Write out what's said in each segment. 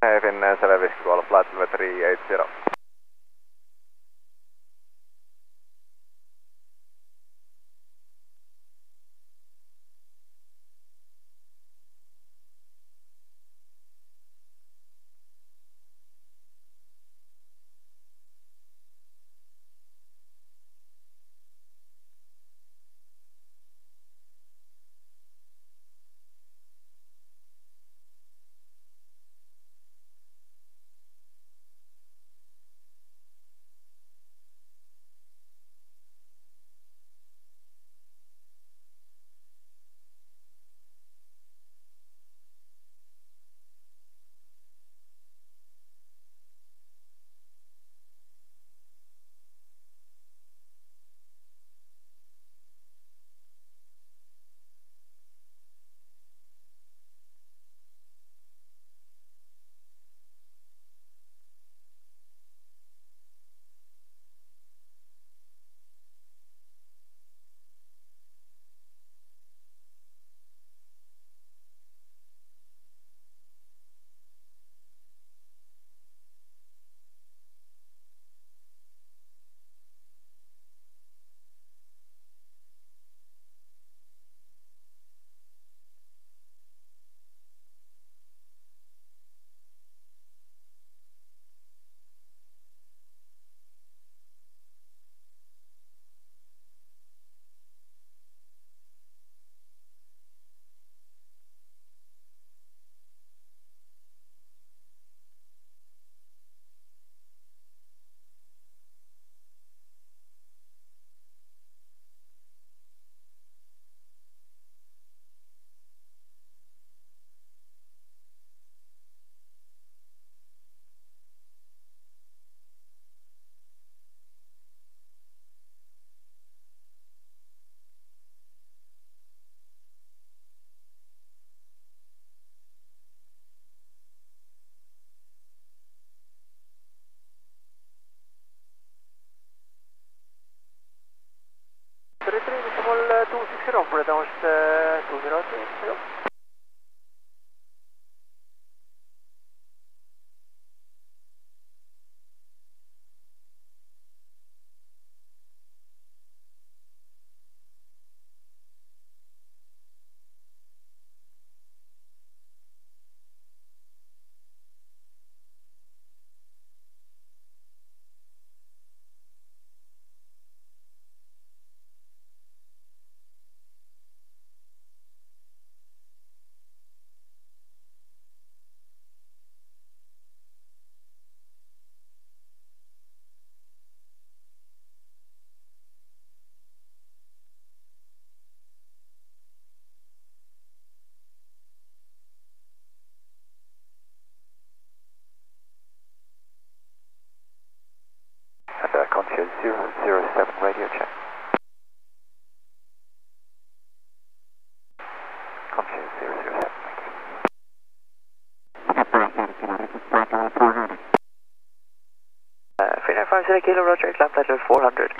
Finnair 753, flight level 380. Decimal 260, Predators 2030. And Conscious 007 radio check. Conscious 007, thank you. Finnair 50 Kilo, Roger, climb flight level 400.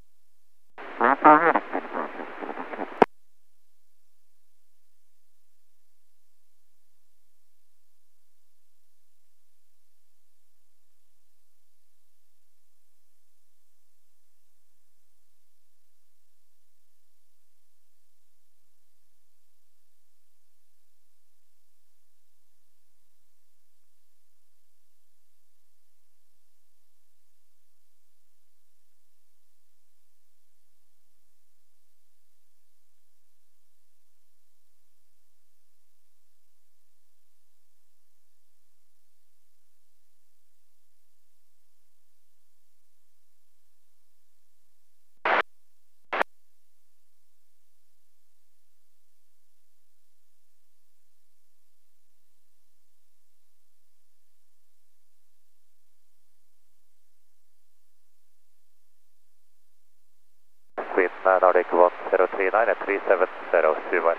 With Nordic 1039 at 370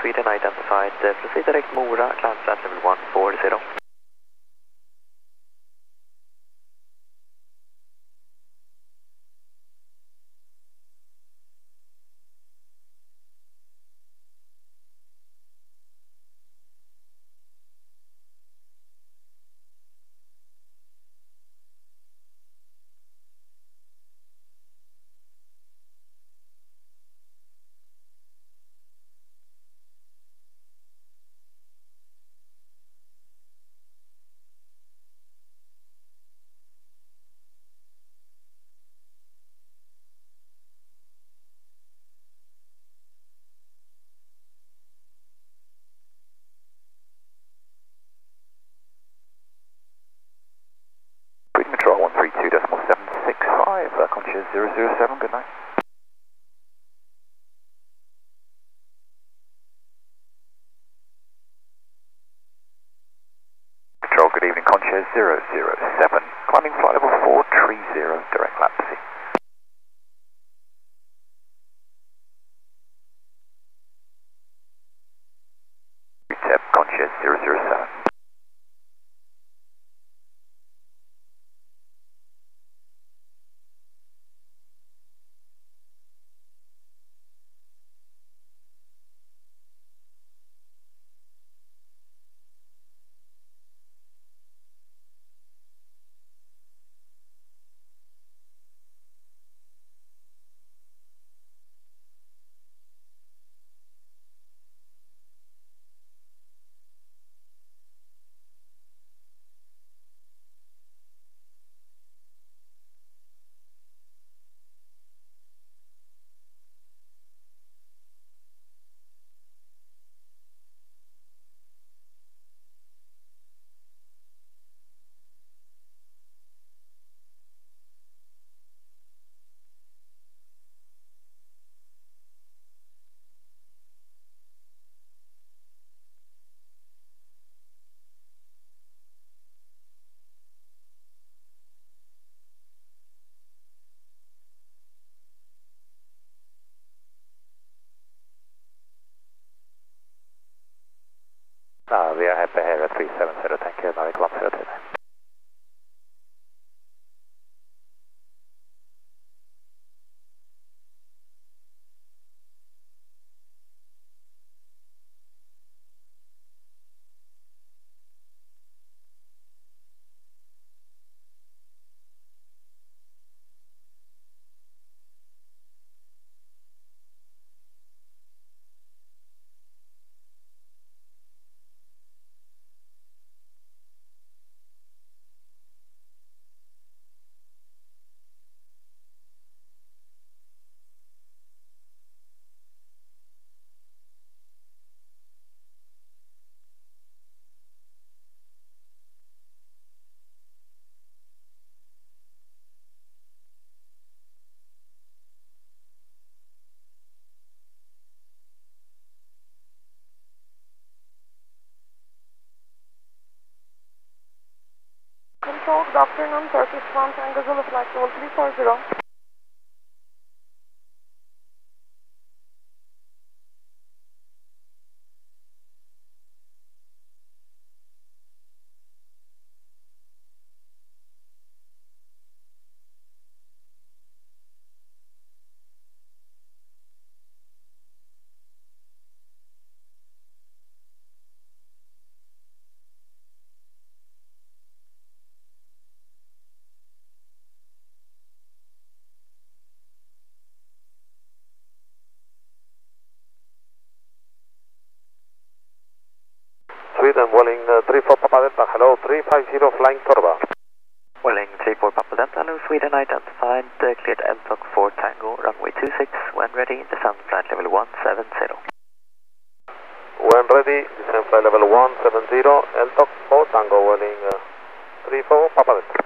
Sweden identified. Proceed direct Mora, climb flight level 140. Sweden Control 132.765, Conscious 007, good night. Control, good evening, Conscious 007, climbing flight level 430, direct lap C. UTEP, Conscious 007. We are happy here at 370, thank you, Nordic 102. Control, good afternoon, Turkish One Tango Zulu flight level 340. Sweden, Welling 34 Papa Delta, hello, 350 flying Torba. Welling 34 Papa Delta, hello, Sweden identified. Cleared LTOC 4 Tango, runway 26. When ready, descend flight level 170. When ready, descend flight level 170, LTOC 4 Tango, Welling 34 Papa Delta.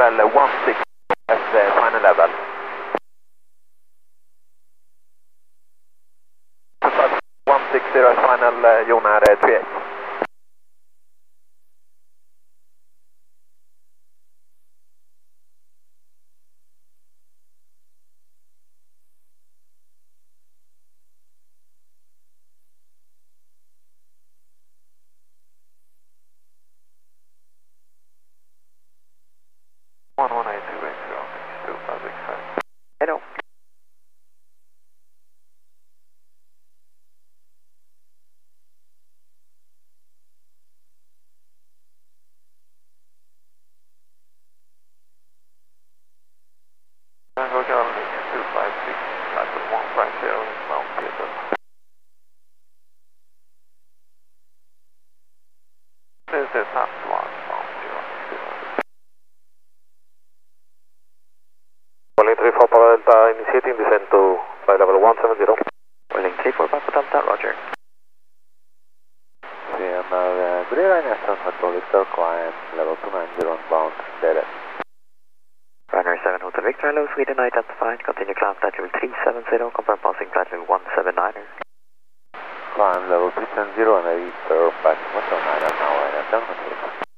level 16 as final level. 160 as final, Jonar 38. Hello. Tango Charlie 256, Flight 150, Mount Peter. This is Taft 1, Mount 0. Calling 34 Papa Delta, initiating descent to flight level 170. Calling 34 Papa Delta, roger. CML Greyline Aston Hotel Victor, climb level 290 bound direct. Runner 7 Hotel Victor, hello, Sweden identified. Continue climb flight level 370, confirm passing flight level 179er. Climb level 370 and I Victor, passing 179er now and Aston Hotel.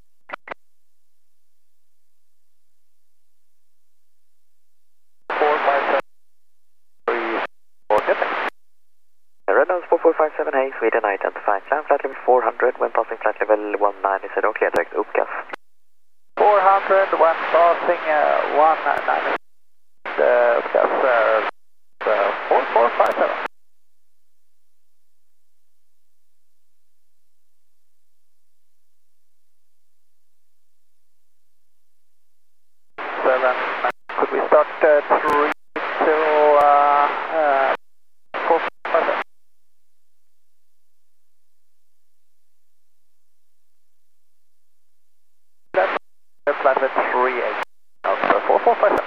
Reynolds 4457, hey, Sweden identified. Climb flight level 400, when passing flight level 19, clear direct uppgas. 400 when passing 190. Uppgas 4457. Could we start 3 to 457? That's flight at 38. 4457.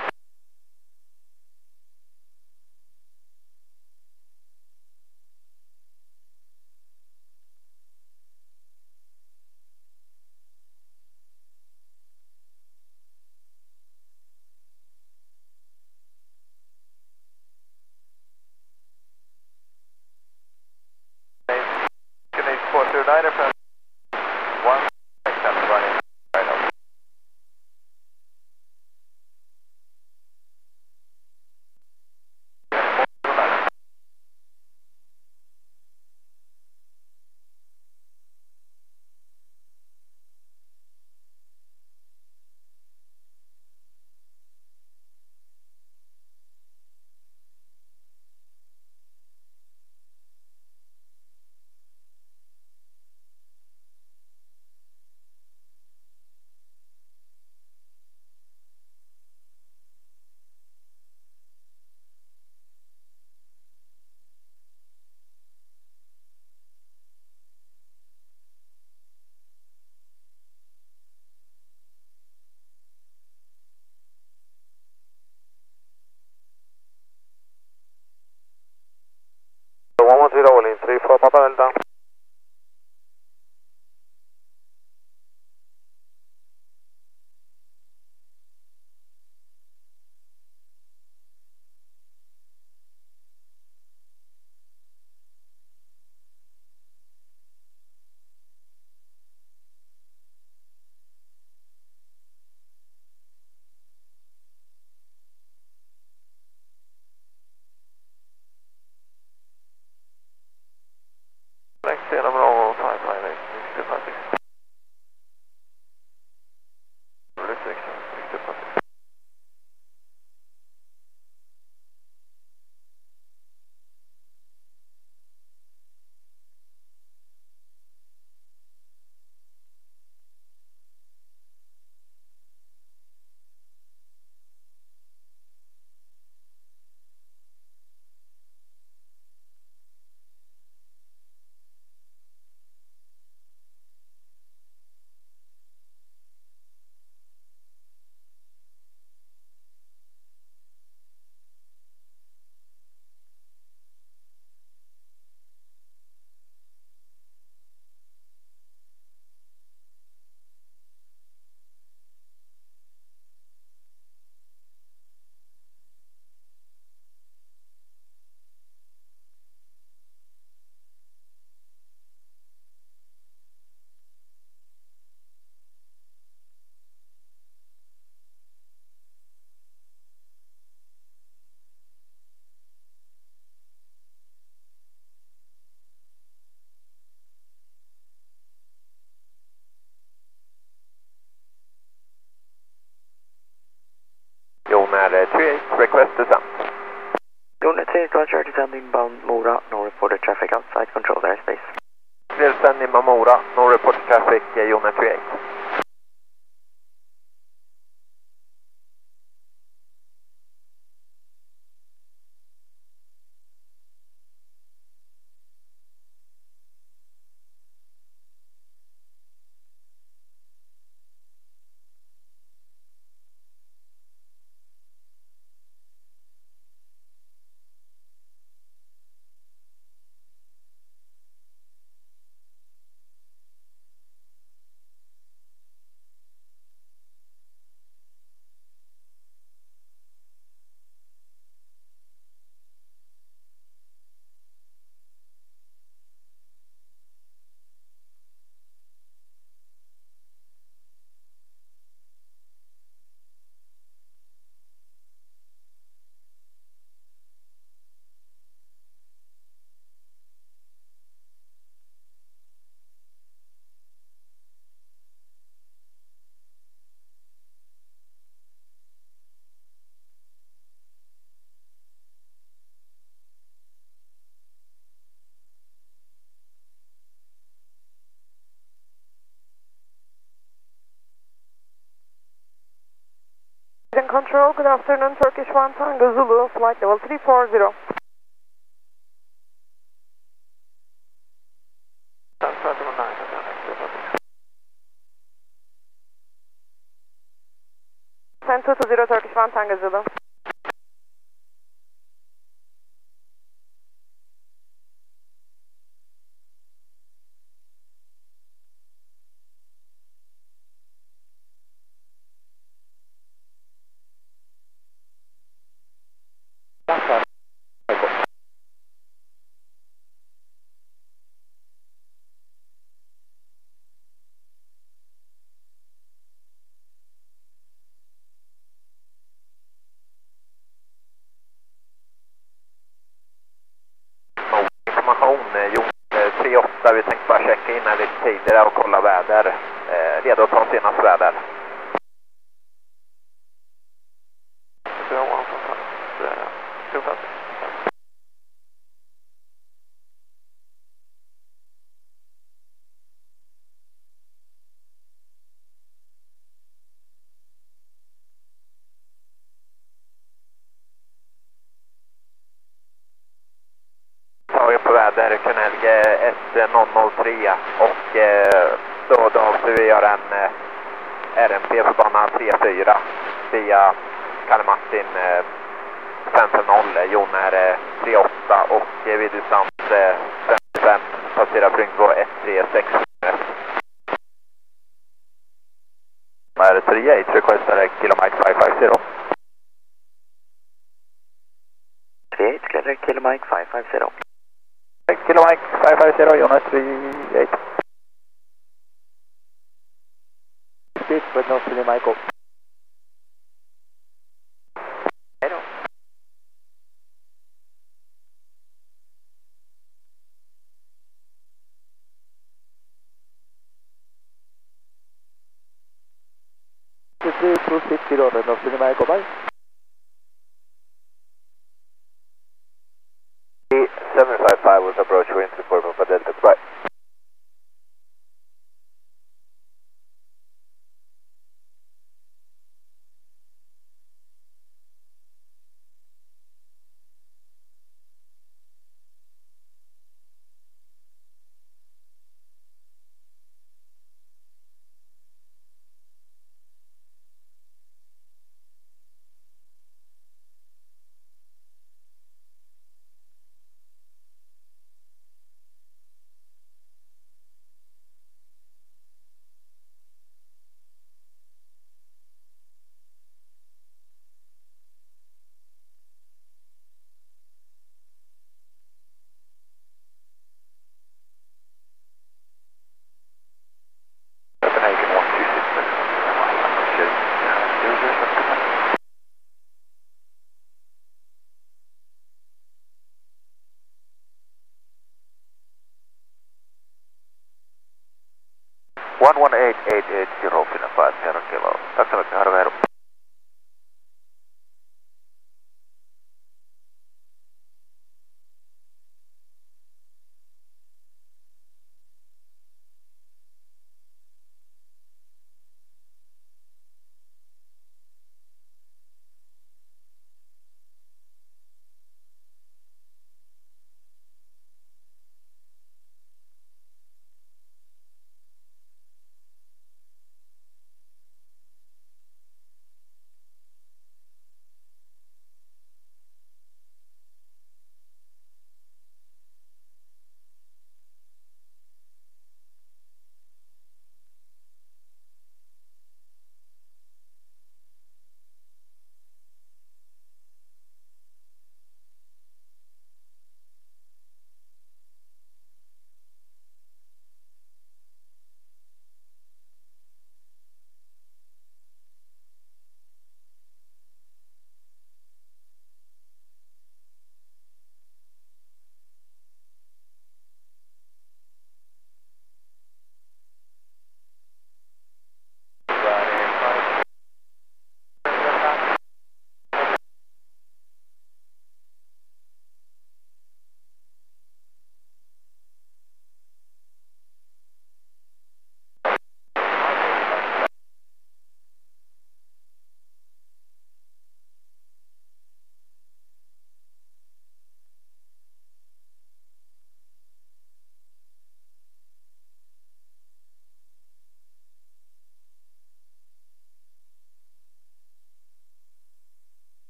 Canadian 429 from 1 section running right now. Clear, Roger, descend inbound Mora, no reported traffic outside control airspace. Clear, descend inbound Mora, no reported traffic, unit 38. Control, good afternoon, Turkish 1 Tango Zulu, flight level 340. Ten 220 Turkish 1 Tango Zulu. Jon 38, vi tänkte bara checka in här lite tidigare och kolla väder. Redo att ta senast väder. Taget på väder, Kunelge 1003 och då avser vi göra en RMP på bana 34 via Kalle Martin 550, Jon är 38 och vid distans 55 passerar Bryngbo 136. Är 38, request kilometer 550. 38, clear, kilometer 550. Kilometer 550, unit 38. Speak, but not really Michael. Hello. Two 260, but not really Michael, bye. 755 was approach wind report for Delta, bye. One 18880 Finland 50 kilo. Tack så mycket, Harvey.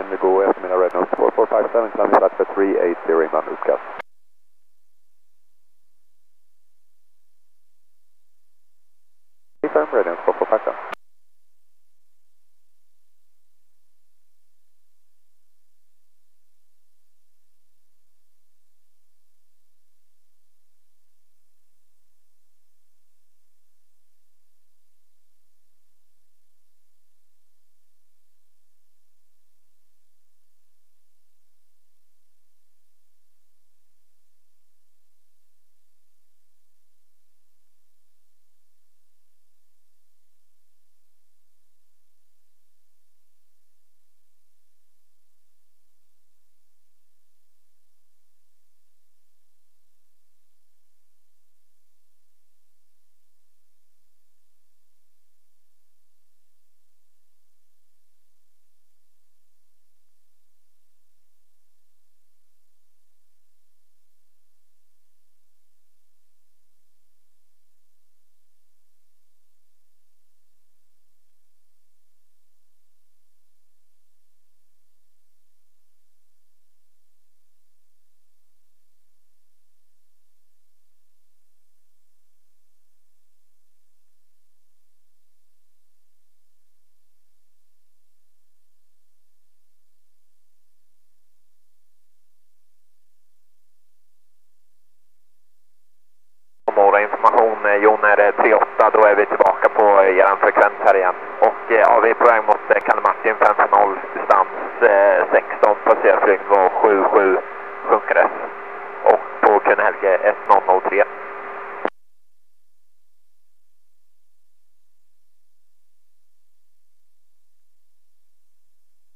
Indigo, eftermiddag Red Nose 4457, climbing flat for 380 inbound newscast. Confirm Red Nose 4457. Information, Jon är 38, då är vi tillbaka på er frekvens här igen. Och ja, vi är på väg mot Kalle Martin 540, distans 16, passerar flygning 77, sjunkades. Och på Kunehelge 1003.